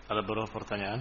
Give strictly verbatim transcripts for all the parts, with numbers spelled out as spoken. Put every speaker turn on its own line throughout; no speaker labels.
Ada beberapa pertanyaan.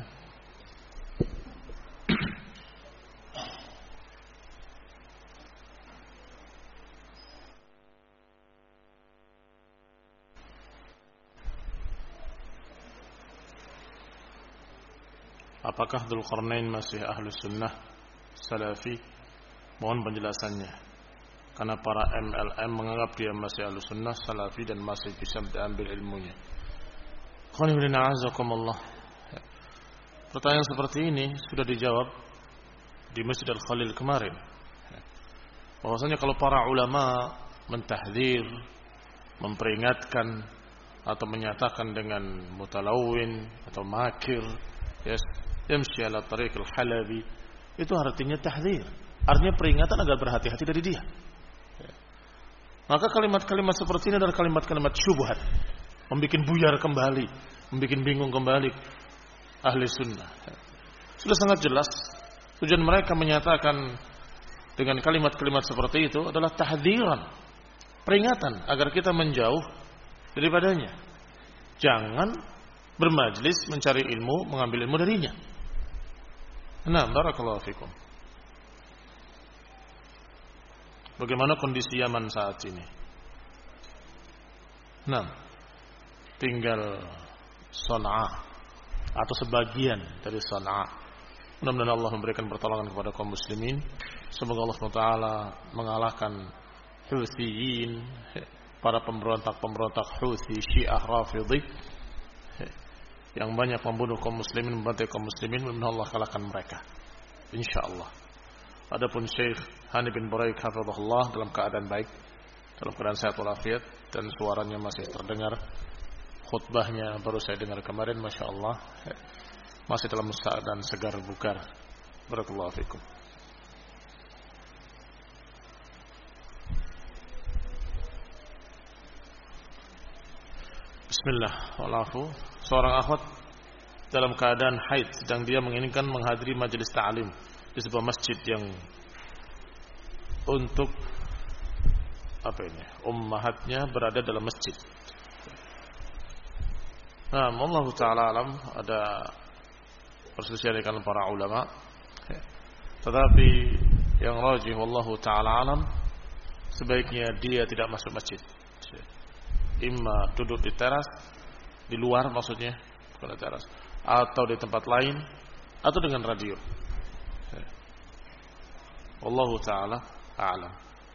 Apakah Dzulqarnain masih Ahlus Sunnah Salafi? Mohon penjelasannya. Karena para M L M menganggap dia masih Ahlus Sunnah Salafi dan masih bisa diambil ilmunya. Qanibina azakumullah. Pertanyaan seperti ini sudah dijawab di Masjid Al-Khalil kemarin. Bahwasanya kalau para ulama mentahdzir, memperingatkan atau menyatakan dengan mutalawin atau makir, yes, yamshi ala tariq al-halabi, itu artinya tahdzir, artinya peringatan agar berhati-hati dari dia. Maka kalimat-kalimat seperti ini adalah kalimat-kalimat syubhat, membuat buyar kembali, membuat bingung kembali ahli sunnah. Sudah sangat jelas tujuan mereka menyatakan dengan kalimat-kalimat seperti itu adalah tahdziran, peringatan agar kita menjauh daripadanya. Jangan bermajlis mencari ilmu, mengambil ilmu darinya. Nah, barakallahu fikum. Bagaimana kondisi Yaman saat ini? Nah, tinggal Sana'a atau sebagian dari Sana'a. Mudah-mudahan Allah memberikan pertolongan kepada kaum muslimin. Semoga Allah subhanahu wa taala mengalahkan Houtsiyin, para pemberontak-pemberontak Houthi, Syiah, Rafidhi yang banyak membunuh kaum muslimin, membantai kaum muslimin. Mudah-mudahan Allah kalahkan mereka, insyaallah. Adapun Syekh Hani bin Buraik hafizahullah dalam keadaan baik, dalam keadaan sehat walafiat, dan suaranya masih terdengar. Khutbahnya baru saya dengar kemarin, masya Allah, masih dalam keadaan segar bugar. Barakallahu fikum. Bismillah, walafu. Seorang akhwat dalam keadaan haid, sedang dia menginginkan menghadiri majelis ta'lim di sebuah masjid yang untuk apa ini, ummahatnya berada dalam masjid. Nah, Allah Ta'ala alam, ada perselisihan di kalangan para ulama, tetapi yang rajih wallahu Ta'ala alam, sebaiknya dia tidak masuk masjid. Imma duduk di teras, di luar maksudnya, bukan di teras, atau di tempat lain, atau dengan radio. Wallahu ta'ala a'lam.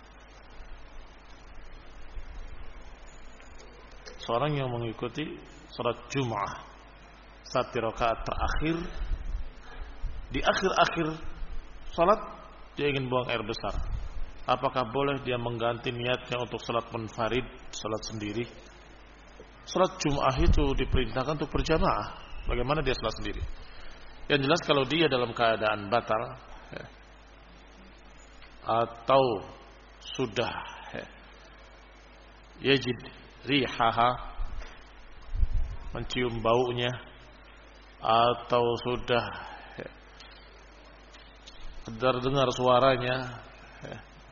Seorang yang mengikuti salat Jum'ah saat di rakaat terakhir, di akhir-akhir salat dia ingin buang air besar, apakah boleh dia mengganti niatnya untuk salat munfarid, salat sendiri? Salat Jum'ah itu diperintahkan untuk berjamaah. Bagaimana dia salat sendiri? Yang jelas kalau dia dalam keadaan batal, ya, atau sudah ya, yajid rihaha, mencium baunya, atau sudah ya, terdengar suaranya, ya,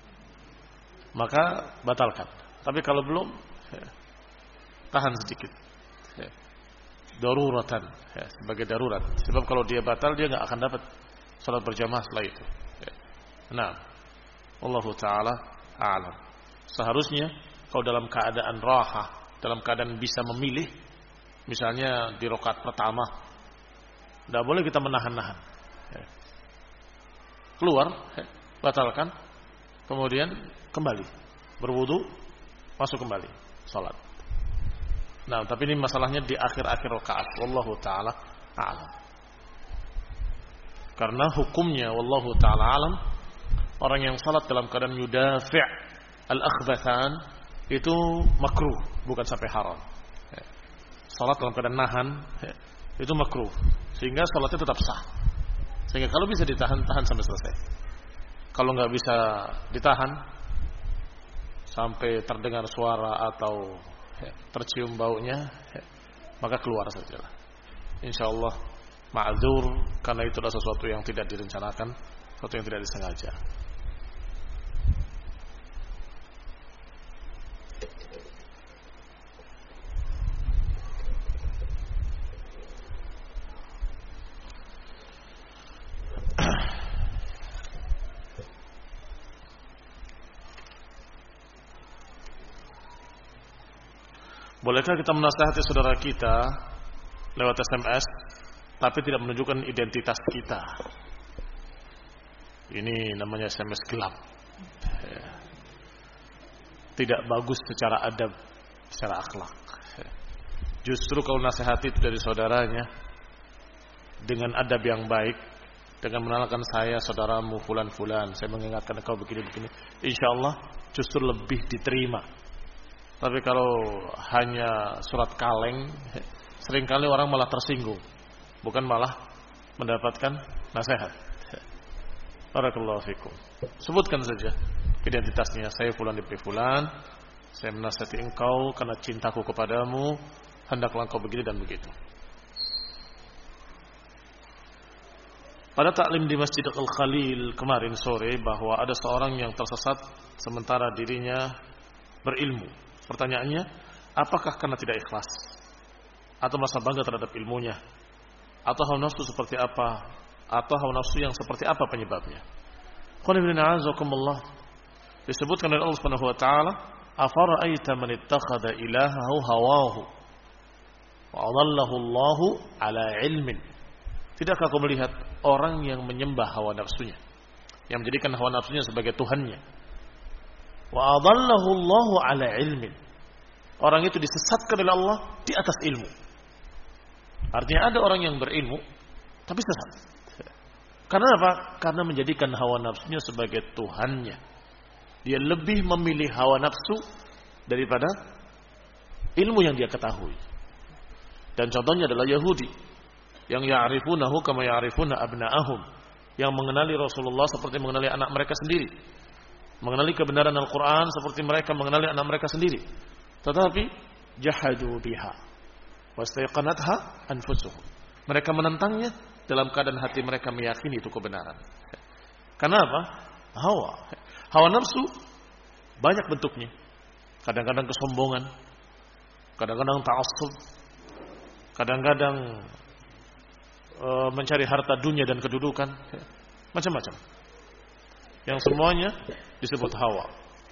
maka batalkan. Tapi kalau belum, ya, tahan sedikit, ya, daruratan, ya, sebagai darurat. Sebab kalau dia batal, dia nggak akan dapat salat berjamaah setelah itu. Ya. Nah, Allahu Ta'ala a'lam. Seharusnya kalau dalam keadaan raha, dalam keadaan bisa memilih, misalnya di rakaat pertama, tidak boleh kita menahan-nahan. Ya. Keluar, ya, batalkan, kemudian kembali berwudu, masuk kembali salat. Nah, tapi ini masalahnya di akhir-akhir rakaat. Wallahu ta'ala a'lam. Karena hukumnya wallahu ta'ala a'lam, orang yang salat dalam keadaan yudafi' al-akhbathan itu makruh, bukan sampai haram. Salat dalam keadaan nahan itu makruh, sehingga salatnya tetap sah. Sehingga kalau bisa ditahan, tahan sampai selesai. Kalau nggak bisa ditahan sampai terdengar suara atau ya, tercium baunya, ya, maka keluar sajalah. Insyaallah ma'dzur, karena itu adalah sesuatu yang tidak direncanakan, sesuatu yang tidak disengaja. Bolehkah kita menasihati saudara kita lewat S M S tapi tidak menunjukkan identitas kita? Ini namanya S M S gelap. Tidak bagus secara adab, secara akhlak. Justru kalau nasihati itu dari saudaranya dengan adab yang baik, dengan mengenalkan saya saudaramu fulan-fulan, saya mengingatkan kau begini-begini, insyaallah justru lebih diterima. Tapi kalau hanya surat kaleng, seringkali orang malah tersinggung, bukan malah mendapatkan nasihat. Barakallahu fikum. Sebutkan saja identitasnya, saya fulan ibn fulan, saya menasihati engkau karena cintaku kepadamu, hendaklah engkau begini dan begitu. Pada taklim di Masjid Al-Khalil kemarin sore bahwa ada seorang yang tersesat sementara dirinya berilmu. Pertanyaannya, apakah karena tidak ikhlas? Atau merasa bangga terhadap ilmunya? Atau hawa nafsu seperti apa? Atau hawa nafsu yang seperti apa penyebabnya? Disebutkan oleh Allah Subhanahu wa taala, "Afara'aita man ittakhadha ilahahu hawahu wa adallahu Allahu 'ala 'ilmin." Tidakkah kau melihat orang yang menyembah hawa nafsunya, yang menjadikan hawa nafsunya sebagai tuhannya? Wa adallahu Allahu 'ala 'ilmin. Orang itu disesatkan oleh Allah di atas ilmu. Artinya ada orang yang berilmu tapi sesat. Karena apa? Karena menjadikan hawa nafsunya sebagai tuhannya. Dia lebih memilih hawa nafsu daripada ilmu yang dia ketahui. Dan contohnya adalah Yahudi yang ya'rifunahu kama ya'rifuna abna'ahum, yang mengenali Rasulullah seperti mengenali anak mereka sendiri, mengenali kebenaran Al-Quran seperti mereka mengenali anak mereka sendiri. Tetapi jahadu biha wastaiqanatha anfusuhum, mereka menentangnya dalam keadaan hati mereka meyakini itu kebenaran. Karena apa? Hawa Hawa nafsu banyak bentuknya. Kadang-kadang kesombongan, kadang-kadang ta'assub, kadang-kadang e, mencari harta dunia dan kedudukan, macam-macam. Yang semuanya disebut hawa.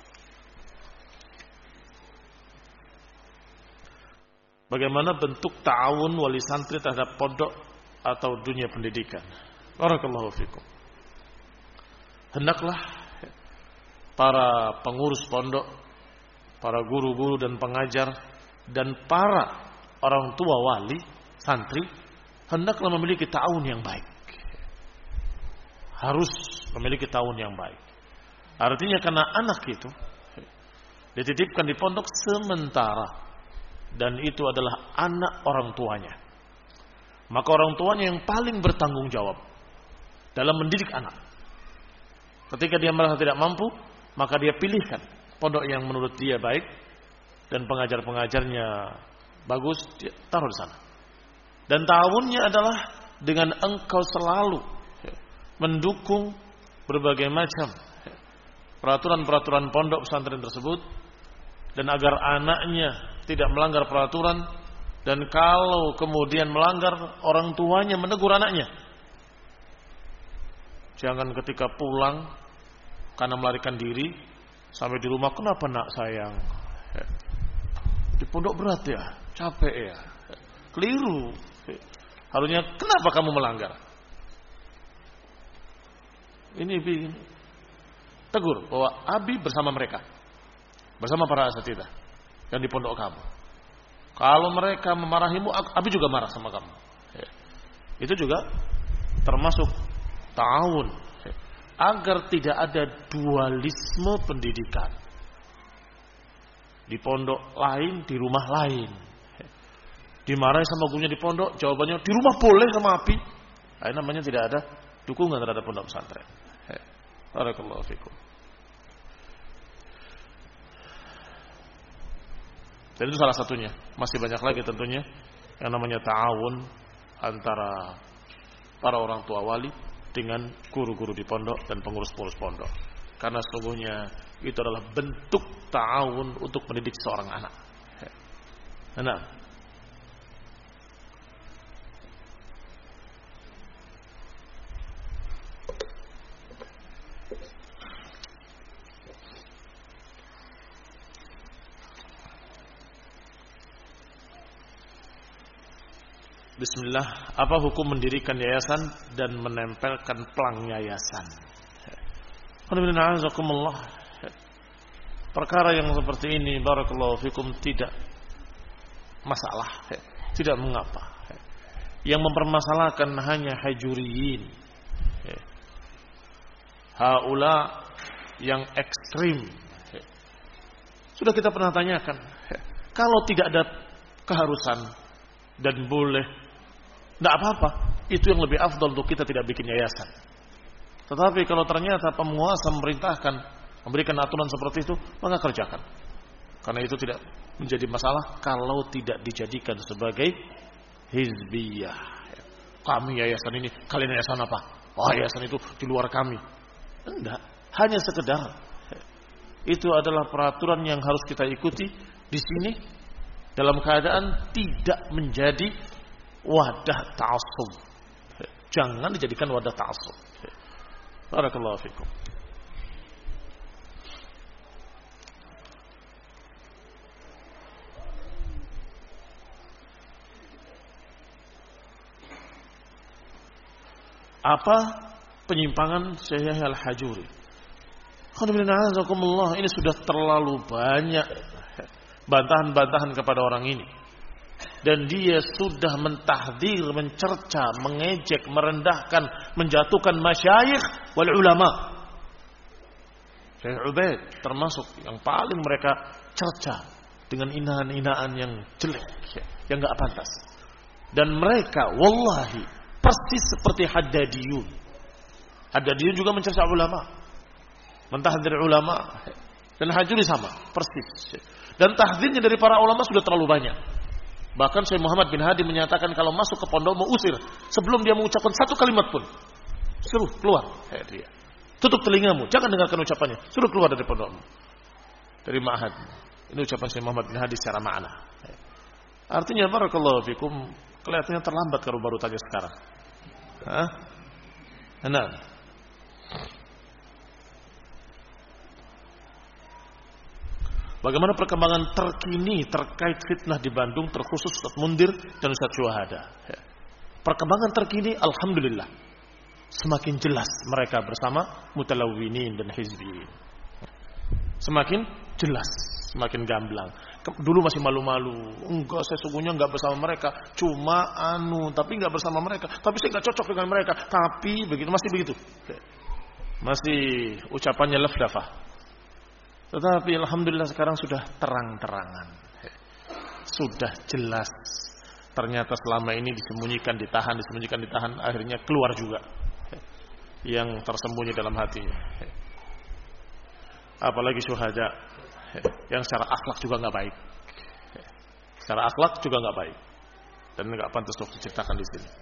Bagaimana bentuk ta'awun wali santri terhadap pondok atau dunia pendidikan? Barakallahu fikum. Hendaklah para pengurus pondok, para guru-guru dan pengajar, dan para orang tua wali santri hendaklah memiliki ta'awun yang baik. Harus memiliki ta'awun yang baik. Artinya karena anak itu dititipkan di pondok sementara, dan itu adalah anak orang tuanya, maka orang tuanya yang paling bertanggung jawab dalam mendidik anak. Ketika dia merasa tidak mampu, maka dia pilihkan pondok yang menurut dia baik dan pengajar-pengajarnya bagus, dia taruh di sana. Dan ta'awunnya adalah dengan engkau selalu mendukung berbagai macam peraturan-peraturan pondok pesantren tersebut, dan agar anaknya tidak melanggar peraturan. Dan kalau kemudian melanggar, orang tuanya menegur anaknya. Jangan ketika pulang karena melarikan diri, sampai di rumah, kenapa nak sayang? Di pondok berat ya, capek ya. Keliru. Harusnya, kenapa kamu melanggar? Ini tegur bahwa Abi bersama mereka, bersama para asatidzah yang di pondok kamu. Kalau mereka memarahimu, Abi juga marah sama kamu. Itu juga termasuk ta'awun, agar tidak ada dualisme pendidikan. Di pondok lain, di rumah lain. Dimarahi sama gurunya di pondok, jawabannya di rumah boleh sama Abi. Nah, namanya tidak ada dukungan terhadap pondok pesantren. Barakallahu fikum. Dan itu salah satunya. Masih banyak lagi tentunya yang namanya ta'awun antara para orang tua wali dengan guru-guru di pondok dan pengurus-pengurus pondok. Karena sesungguhnya itu adalah bentuk ta'awun untuk mendidik seorang anak. Nah, Bismillah, apa hukum mendirikan yayasan dan menempelkan pelang yayasan? Alhamdulillah. Perkara yang seperti ini, barakallahu fikum, tidak masalah, tidak mengapa. Yang mempermasalahkan hanya hajuriyin, haula yang ekstrim. Sudah kita pernah tanyakan, kalau tidak ada keharusan dan boleh, tidak apa-apa. Itu yang lebih afdal untuk kita tidak bikin yayasan. Tetapi kalau ternyata penguasa memerintahkan memberikan aturan seperti itu, maka kerjakan. Karena itu tidak menjadi masalah kalau tidak dijadikan sebagai hizbiyah. Kami yayasan ini, kalian yayasan apa? Oh, yayasan itu di luar kami. Enggak, hanya sekedar itu adalah peraturan yang harus kita ikuti di sini dalam keadaan tidak menjadi wadah ta'assub. Jangan dijadikan wadah ta'assub. Barakallahu fikum. Apa penyimpangan Syekh Yahya Al-Hajuri? Alhamdulillah, ini sudah terlalu banyak bantahan-bantahan kepada orang ini. Dan dia sudah mentahdir, mencerca, mengejek, merendahkan, menjatuhkan masyayikh wal ulama. Syekh Ubaid termasuk yang paling mereka cerca dengan hinaan-hinaan yang jelek, yang enggak pantas. Dan mereka wallahi persis seperti Haddadiyun. Haddadiyun juga mencerca ulama, mentahdir ulama. Dan Hajuri sama, persis. Dan tahdirnya dari para ulama sudah terlalu banyak. Bahkan Syekh Muhammad bin Hadi menyatakan kalau masuk ke pondok mau usir sebelum dia mengucapkan satu kalimat pun. Suruh keluar. Hey, dia. Tutup telingamu, jangan dengarkan ucapannya. Suruh keluar dari pondokmu. Dari ma'had. Ini ucapan Syekh Muhammad bin Hadi secara makna. Hey. Artinya barakallahu fikum, kelihatannya terlambat kalau baru tanya sekarang. Hah? Nah. Bagaimana perkembangan terkini terkait fitnah di Bandung, terkhusus Ustaz Mundir dan Ustaz Syuhada? Perkembangan terkini, alhamdulillah, semakin jelas mereka bersama mutalawwinin dan hizbiyin. Semakin jelas, semakin gamblang. Dulu masih malu-malu, enggak, saya sungguhnya enggak bersama mereka, cuma anu, tapi enggak bersama mereka, tapi saya enggak cocok dengan mereka, tapi begitu, masih begitu, masih ucapannya lafdafah. Tetapi alhamdulillah sekarang sudah terang-terangan, sudah jelas. Ternyata selama ini disembunyikan, ditahan, disembunyikan, ditahan, akhirnya keluar juga yang tersembunyi dalam hatinya. Apalagi syuhada yang secara akhlak juga nggak baik, secara akhlak juga nggak baik, dan nggak pantas untuk diceritakan di sini.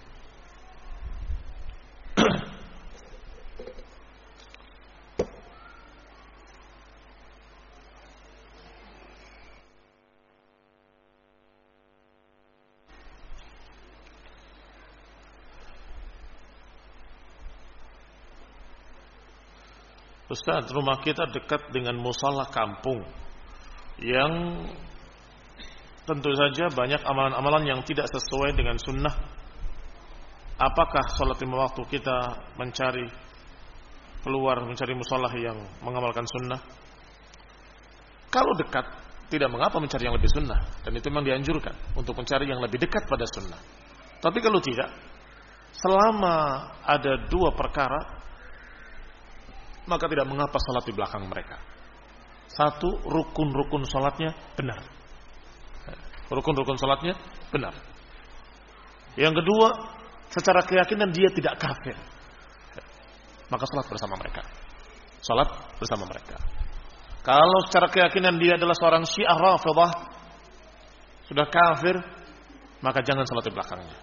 Ustaz, rumah kita dekat dengan musala kampung yang tentu saja banyak amalan-amalan yang tidak sesuai dengan sunnah. Apakah sholat lima waktu kita mencari keluar, mencari musala yang mengamalkan sunnah? Kalau dekat, tidak mengapa mencari yang lebih sunnah, dan itu memang dianjurkan untuk mencari yang lebih dekat pada sunnah. Tapi kalau tidak, selama ada dua perkara, maka tidak mengapa salat di belakang mereka. Satu, rukun-rukun salatnya benar. Rukun-rukun salatnya benar. Yang kedua, secara keyakinan dia tidak kafir, maka salat bersama mereka. Salat bersama mereka. Kalau secara keyakinan dia adalah seorang Syiah Rafidhah, sudah kafir, maka jangan salat di belakangnya.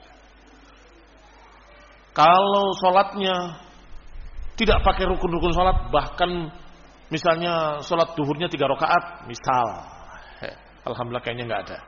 Kalau salatnya tidak pakai rukun-rukun sholat, bahkan misalnya sholat duhurnya tiga rakaat, misal, alhamdulillah kayaknya nggak ada,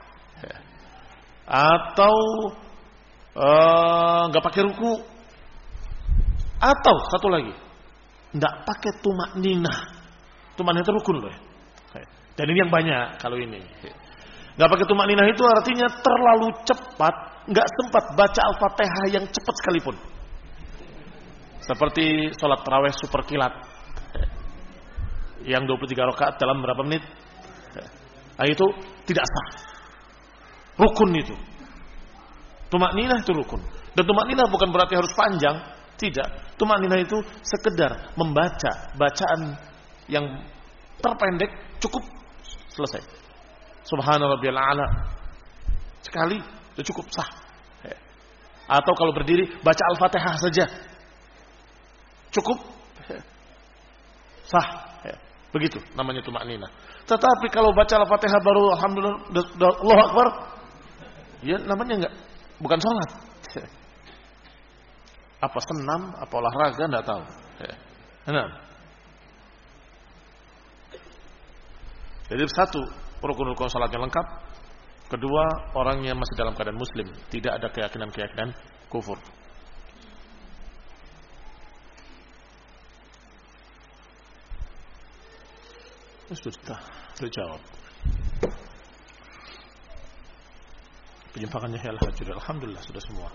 atau nggak uh, pakai ruku, atau satu lagi, nggak pakai tumak ninah, tumak ninah itu rukun loh, dan ini yang banyak kalau ini. Nggak pakai tumak ninah itu artinya terlalu cepat, nggak sempat baca Al-Fatihah yang cepat sekalipun. Seperti sholat tarawih super kilat yang dua puluh tiga rakaat dalam berapa menit? Nah, itu tidak sah. Rukun itu. Tumak ninah itu rukun. Dan tumak ninah bukan berarti harus panjang, tidak. Tumak ninah itu sekedar membaca bacaan yang terpendek cukup, selesai. Subhana rabbiyal a'la sekali itu cukup, sah. Atau kalau berdiri baca Al-Fatihah saja cukup, sah. Begitu namanya tumak ninah. Tetapi kalau baca Al-Fatihah baru alhamdulillah Allahu Akbar, ya namanya enggak, bukan sholat. Apa senam, apa olahraga, enggak tahu. Nah. Jadi satu, rukun-rukun salatnya lengkap. Kedua, orangnya masih dalam keadaan muslim, tidak ada keyakinan-keyakinan kufur. Sudah, sudah jawab. Penyimpangannya ya al-hajur. Alhamdulillah sudah semua.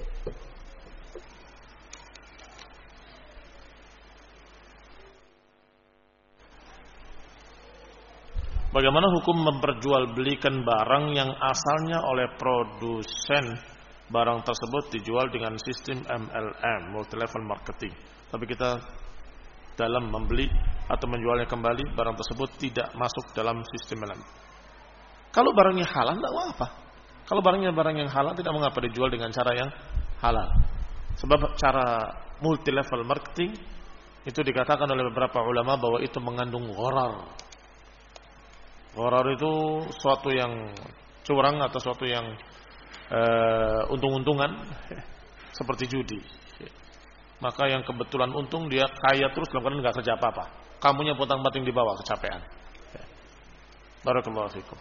Bagaimana hukum memperjualbelikan barang yang asalnya oleh produsen barang tersebut dijual dengan sistem M L M, multi level marketing, tapi kita dalam membeli atau menjualnya kembali barang tersebut tidak masuk dalam sistem M L M. Kalau barangnya halal tidak apa. Kalau barangnya barang yang halal tidak mengapa dijual dengan cara yang halal. Sebab cara multi level marketing itu dikatakan oleh beberapa ulama bahwa itu mengandung gharar. Gharar itu suatu yang curang atau suatu yang uh, untung-untungan seperti judi. Maka yang kebetulan untung dia kaya terus dalam keadaan nggak kerja apa-apa. Kamunya potong-potong di bawah kecapean. Barakallahu fikum.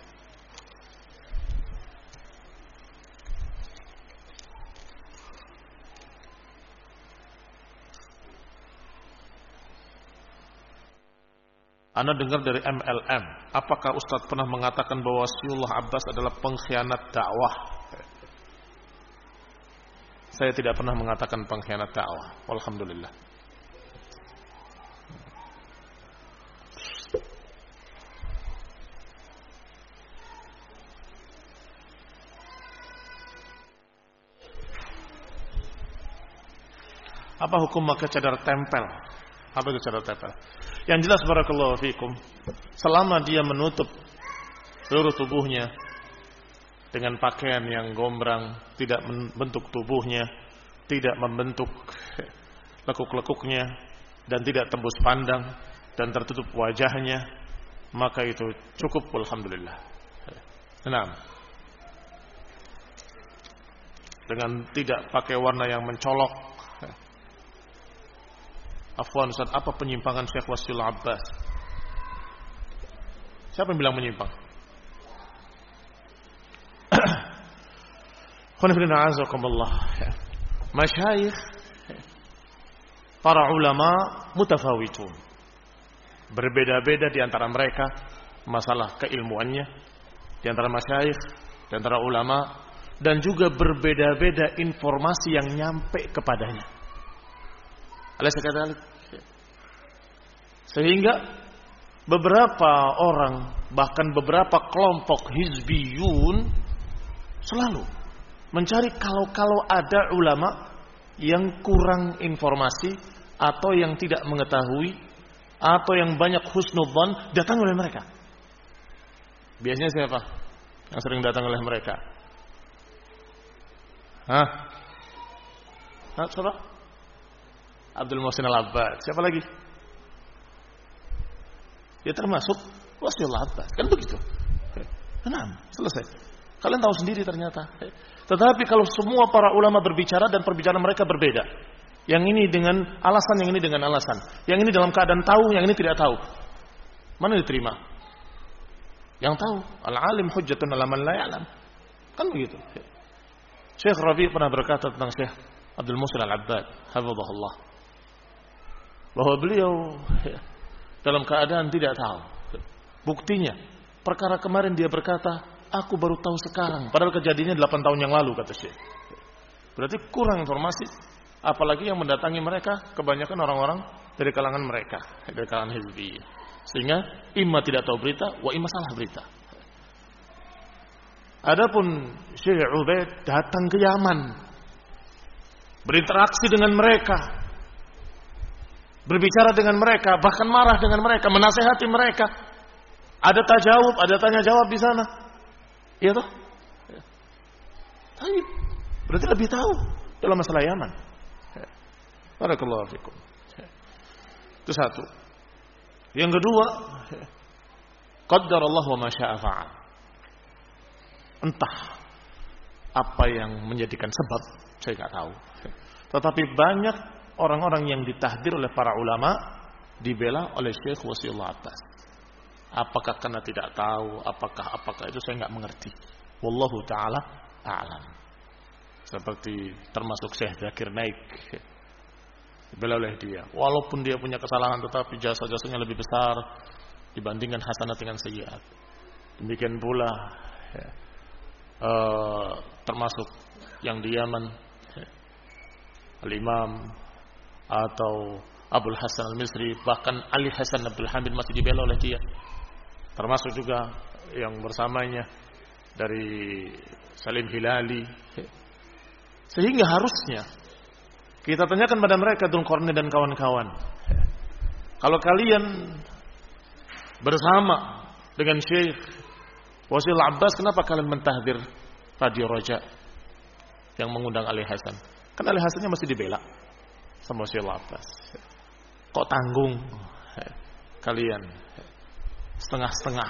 Anda dengar dari M L M. Apakah Ustadz pernah mengatakan bahwa Wasiullah Abbas adalah pengkhianat dakwah? Saya tidak pernah mengatakan pengkhianat dakwah. Alhamdulillah. Apa hukum pakai cadar tempel? Apa itu cadar tempel? Yang jelas barakallahu fikum, selama dia menutup seluruh tubuhnya dengan pakaian yang gombrang, tidak membentuk tubuhnya, tidak membentuk lekuk-lekuknya, dan tidak tembus pandang, dan tertutup wajahnya, maka itu cukup, alhamdulillah. Senang. Dengan tidak pakai warna yang mencolok. Afwan Ustaz, apa penyimpangan Syekh Wasiullah Abbas? Siapa yang bilang menyimpang? Khonifidina azakumullah. Masyayikh, para ulama mutafawitun. Berbeda-beda di antara mereka masalah keilmuannya, di antara masyayikh, di antara ulama, dan juga berbeda-beda informasi yang nyampe kepadanya. Sehingga beberapa orang, bahkan beberapa kelompok hizbiyun selalu mencari kalau-kalau ada ulama yang kurang informasi atau yang tidak mengetahui atau yang banyak husnudzan, datang oleh mereka. Biasanya siapa yang sering datang oleh mereka? Hah? Hah, siapa? Abdul Muhsin Al-Abbad. Siapa lagi? Dia termasuk Wasiullah Abbas. Kan begitu. Enam, selesai. Kalian tahu sendiri ternyata. Tetapi kalau semua para ulama berbicara dan perbicaraan mereka berbeda. Yang ini dengan alasan, yang ini dengan alasan. Yang ini dalam keadaan tahu, yang ini tidak tahu. Mana diterima? Yang tahu, al-alim hujjatun ala man la ya'lam. Kan begitu. Syekh Rabi' pernah berkata tentang Syekh Abdul Muhsin Al-Abbad, hafizahullah, bahwa beliau ya, dalam keadaan tidak tahu. Buktinya, perkara kemarin dia berkata, Aku baru tahu sekarang. Padahal kejadiannya delapan tahun yang lalu, kata Syekh. Berarti kurang informasi. Apalagi yang mendatangi mereka kebanyakan orang-orang dari kalangan mereka, dari kalangan hizbi. Sehingga imma tidak tahu berita, wa imma salah berita. Adapun Syekh Ubaid datang ke Yaman, berinteraksi dengan mereka, berbicara dengan mereka, bahkan marah dengan mereka, menasehati mereka. Ada tajawub, ada tanya jawab di sana. Iya toh? Baik. Berarti lebih tahu dalam masalah Yaman. Barakallahu fikum. Itu satu. Yang kedua, qaddarallahu wa ma syaa fa'al. Entah apa yang menjadikan sebab, saya enggak tahu. Tetapi banyak orang-orang yang ditahdir oleh para ulama dibela oleh Syekh Wasiullah Abbas. Apakah karena tidak tahu, apakah apakah itu saya enggak mengerti. Wallahu taala a'lam. Seperti termasuk Syekh Zakir Naik, dibela oleh dia. Walaupun dia punya kesalahan, tetapi jasa-jasanya lebih besar dibandingkan hasanat dengan sayyiat. Demikian pula ya, uh, termasuk yang di Yaman, ya, Al-Imam atau Abdul Hasan Al-Misri, bahkan Ali Hasan Abdul Hamid masih dibela oleh dia. Termasuk juga yang bersamanya dari Salim Hilali. Sehingga harusnya kita tanyakan pada mereka, Dzulqarnain dan kawan-kawan, kalau kalian bersama dengan Syekh Wasiullah Abbas, kenapa kalian mentahdir Radio Raja yang mengundang Ali Hasan? Kan Ali Hasannya masih dibela sama Wasiullah Abbas. Kok tanggung kalian setengah-setengah?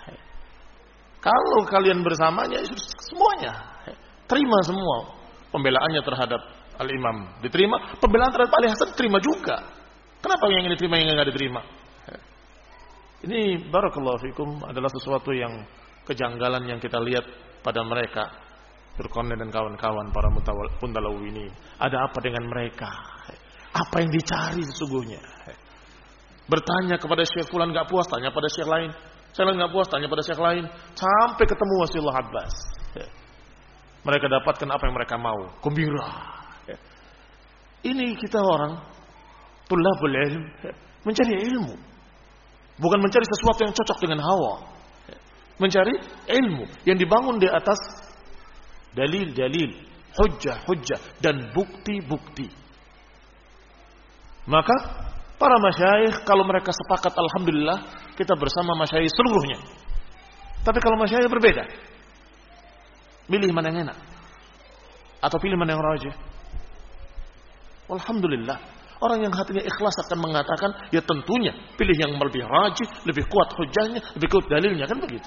Kalau kalian bersamanya, semuanya terima semua pembelaannya terhadap Al-Imam diterima, pembelaan terhadap Ali Hasan terima juga. Kenapa yang ini diterima, yang enggak diterima? Ini barakallahu fikum adalah sesuatu yang kejanggalan yang kita lihat pada mereka, Dzulqarnain dan kawan-kawan para Puntalawini. Ada apa dengan mereka? Apa yang dicari sesungguhnya? Bertanya kepada Syekh fulan enggak puas, tanya pada Syekh lain. Saya enggak puas, tanya pada Syekh lain, sampai ketemu Wasiullah Abbas. Mereka dapatkan apa yang mereka mau, gembira. Ini kita orang tulabul ilm, mencari ilmu, bukan mencari sesuatu yang cocok dengan hawa. Mencari ilmu yang dibangun di atas dalil-dalil, hujjah-hujjah dan bukti-bukti. Maka para masyayikh kalau mereka sepakat, alhamdulillah kita bersama masyayikh seluruhnya. Tapi kalau masyayikh berbeda, pilih mana yang enak atau pilih mana yang rajih. Alhamdulillah, orang yang hatinya ikhlas akan mengatakan, ya tentunya pilih yang lebih rajih, lebih kuat hujahnya, lebih kuat dalilnya, kan begitu.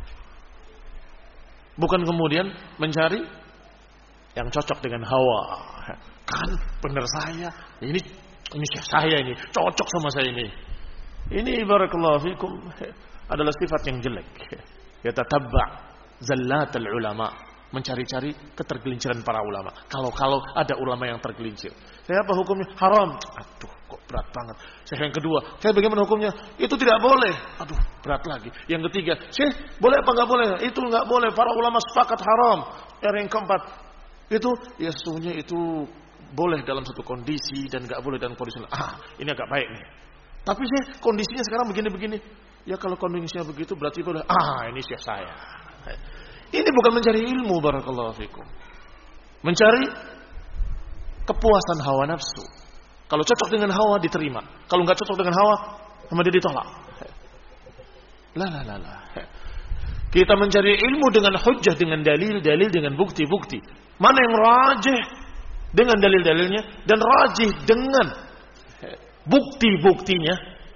Bukan kemudian mencari yang cocok dengan hawa. Kan benar saya, ini ini saya ini cocok sama saya ini. Ini barakallahu fikum adalah sifat yang jelek. Yatatabba zallatul ulama, mencari-cari ketergelinciran para ulama. Kalau-kalau ada ulama yang tergelincir, saya apa hukumnya? Haram. Aduh, kok berat banget. Saya yang kedua, saya bagaimana hukumnya? Itu tidak boleh. Aduh, berat lagi. Yang ketiga, saya boleh apa enggak boleh? Itu enggak boleh. Para ulama sepakat haram. Yang keempat, itu ya sesungguhnya itu boleh dalam satu kondisi dan enggak boleh dalam kondisi lain. Ah, ini agak baik nih. Tapi saya kondisinya sekarang begini-begini. Ya kalau kondisinya begitu berarti boleh. Ah, ini siap saya. Ini bukan mencari ilmu, barakallahu fikum. Mencari kepuasan hawa nafsu. Kalau cocok dengan hawa diterima, kalau enggak cocok dengan hawa, sama dia ditolak. La la la la. Kita mencari ilmu dengan hujjah, dengan dalil-dalil, dengan bukti-bukti. Mana yang rajih dengan dalil-dalilnya dan rajih dengan bukti-buktinya,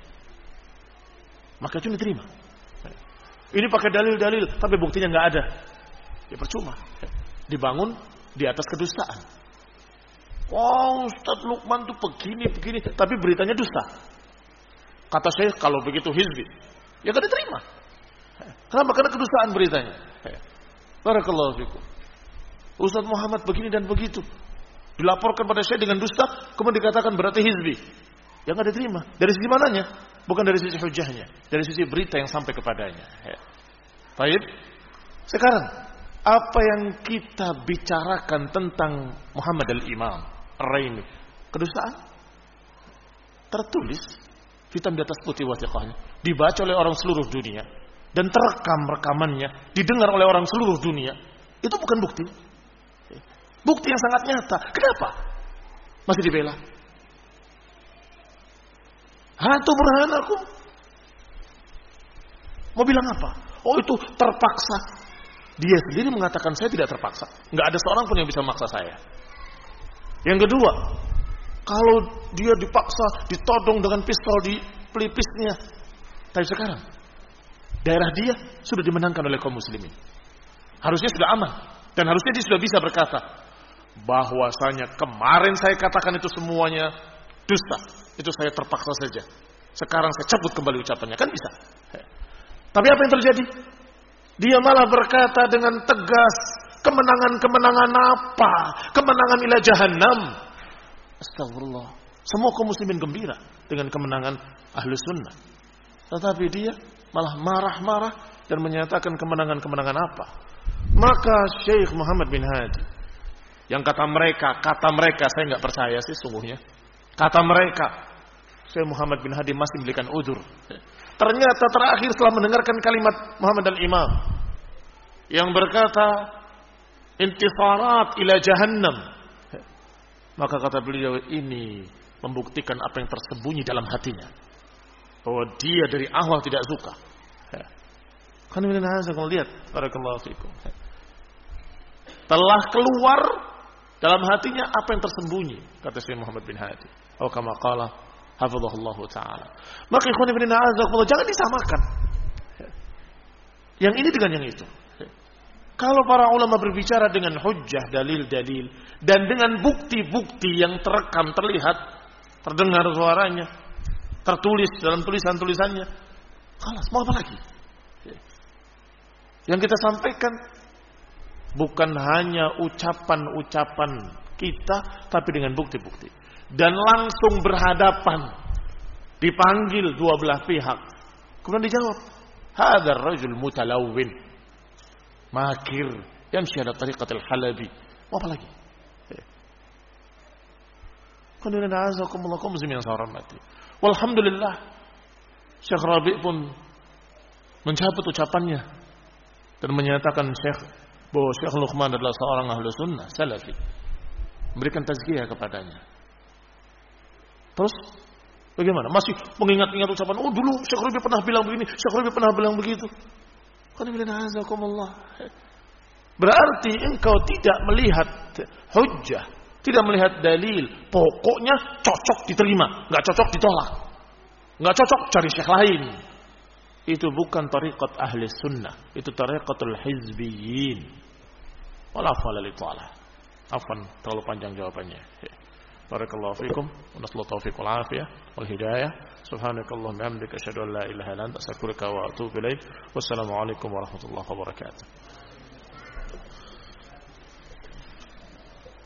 maka itu diterima. Ini pakai dalil-dalil, tapi buktinya nggak ada, ya percuma. Dibangun di atas kedustaan. Oh, Ustaz Lukman tuh begini begini, tapi beritanya dusta. Kata saya kalau begitu hizbi, ya nggak diterima. Kenapa? Karena kedustaan beritanya. Barakallahu fikum. Ustaz Muhammad begini dan begitu, dilaporkan pada saya dengan dusta, kemudian dikatakan berarti hizbi. Ya nggak diterima. Dari sisi mananya? Bukan dari sisi hujahnya, dari sisi berita yang sampai kepadanya. Baik. Sekarang, apa yang kita bicarakan tentang Muhammad al-Imam Ar-Raimi, kedustaan, tertulis hitam di atas putih wasiqahnya, dibaca oleh orang seluruh dunia, dan terekam rekamannya, didengar oleh orang seluruh dunia. Itu bukan bukti. Bukti yang sangat nyata. Kenapa masih dibela? Hantu burhanakum. Mau bilang apa? Oh, itu terpaksa. Dia sendiri mengatakan saya tidak terpaksa. Nggak ada seorang pun yang bisa memaksa saya. Yang kedua, kalau dia dipaksa, ditodong dengan pistol di pelipisnya. Tapi sekarang, daerah dia sudah dimenangkan oleh kaum muslimin. Harusnya sudah aman. Dan harusnya dia sudah bisa berkata, bahwasanya kemarin saya katakan itu semuanya dusta. Itu saya terpaksa saja. Sekarang saya cabut kembali ucapannya. Kan bisa. Tapi apa yang terjadi? Dia malah berkata dengan tegas, kemenangan-kemenangan apa? Kemenangan ila jahannam. Astagfirullah. Semua kaum muslimin gembira dengan kemenangan ahlu sunnah. Tetapi dia malah marah-marah dan menyatakan kemenangan-kemenangan apa? Maka Syekh Muhammad bin Hadi, yang kata mereka, kata mereka saya nggak percaya sih sungguhnya. Kata mereka, Syekh Muhammad bin Hadi masih memberikan udzur. Ternyata terakhir setelah mendengarkan kalimat Muhammad al-Imam yang berkata intifarat ila jahannam, maka kata beliau ini membuktikan apa yang tersembunyi dalam hatinya, bahwa dia dari awal tidak suka. Kan ini nasa kalau lihat, barakallahu fikum. Telah keluar dalam hatinya apa yang tersembunyi, kata Syekh Muhammad bin Hadi. Oh kama qala hafizahullah taala. Maka ikhwan fillah azakumullah, jangan disamakan yang ini dengan yang itu. Kalau para ulama berbicara dengan hujjah, dalil-dalil, dan dengan bukti-bukti yang terekam, terlihat, terdengar suaranya, tertulis dalam tulisan-tulisannya, khalas, mau apa lagi? Yang kita sampaikan bukan hanya ucapan-ucapan kita, tapi dengan bukti-bukti. Dan langsung berhadapan, dipanggil dua belah pihak. Kemudian dijawab, hadzal rajul mutalawwin, makir, yamshi ala tariqatil halabi. Mau apa lagi? Qulna na'azakumullah kaum muslimin yang saya hormati. Walhamdulillah, Syekh Rabi' pun mencabut ucapannya dan menyatakan Syekh bahwa Syekh Luqman adalah seorang ahlu sunnah salafi, memberikan tazkiyah kepadanya. Terus bagaimana? Masih mengingat-ingat ucapan, oh dulu Syekh Rabi' pernah bilang begini, Syekh Rabi' pernah bilang begitu. Berarti engkau tidak melihat hujjah, tidak melihat dalil, pokoknya cocok diterima, nggak cocok ditolak, nggak cocok cari syekh lain. Itu bukan tariqat ahli sunnah, itu tariqatul hizbiyyin. Wala fala li ta'ala. Afwan, terlalu panjang jawabannya. Barakallahu fikum, wa nasallahu taufiq wal afiyah wal hidayah. Subhanakallahumma wa bihamdika asyhadu an la ilaha illa anta astaghfiruka wa atubu ilaik. Wassalamu alaikum warahmatullahi wabarakatuh.